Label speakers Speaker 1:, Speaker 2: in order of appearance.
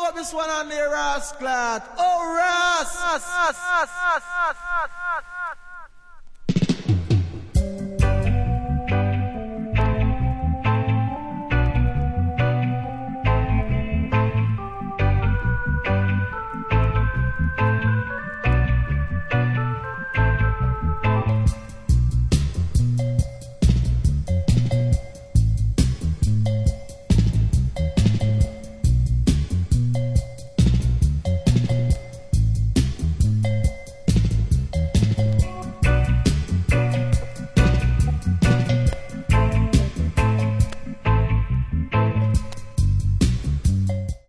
Speaker 1: out this one on the Rasclat. Oh, Ras!